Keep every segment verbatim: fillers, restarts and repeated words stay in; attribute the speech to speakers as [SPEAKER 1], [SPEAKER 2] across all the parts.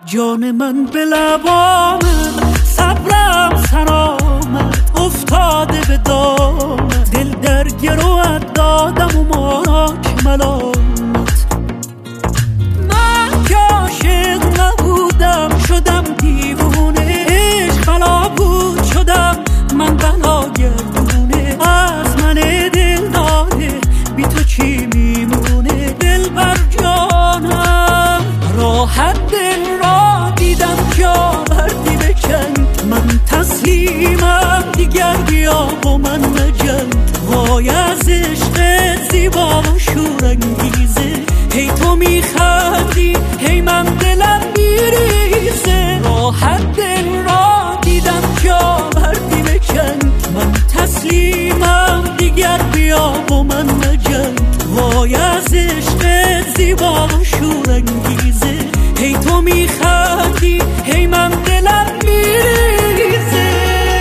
[SPEAKER 1] جان من به لبامه، صبرم سرآمد افتاده به دام، دل در گروت دادم و ماک ملامت. من که عاشق نبودم شدم دیوونه، عشق بلا بود شدم من بلا گردونه. از من دل داده بی تو چی میمونه؟ دل بر جانم راحت دل را دیدم جا بردی بکن. من تسلیمم دیگر بیا با من نجنگ. وای از عشق زیبا و شورانگیزه، هی تو میخندی هی من دلم میریزه. راحت دل را دیدم جا بردی بکن. من تسلیمم دیگر بیا با من نجنگ. وای از عشق زیبا و شورانگیزه، هی تو میخندی هی من دلم میریزه.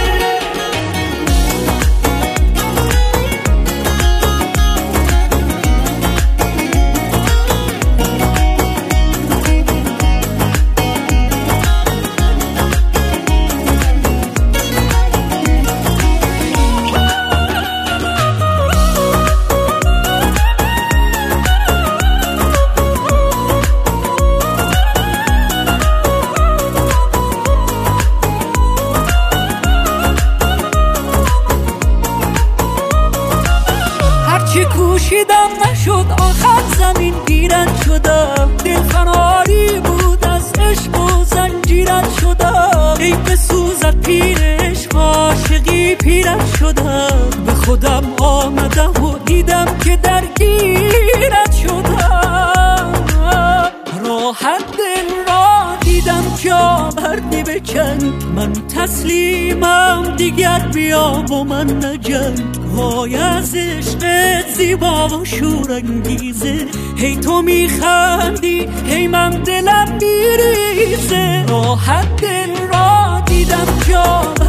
[SPEAKER 1] چی کوشیدم نشد آخر زمین گیرت شدم. دل فناری بود از عشق و زنجیرت شدم. ای بسوزد پیر عشق عاشقی پیرت شدم. به خودم آمدم و دیدم که درگیرت شدم. راحت دل را دیدم جا بردی بکن. من تسلیمم دیگر بیا با من نجنگ. وای از عشق زیبا و شورانگیزه، هی تو میخندی هی من دلم میریزه. راحت دل را دیدم جا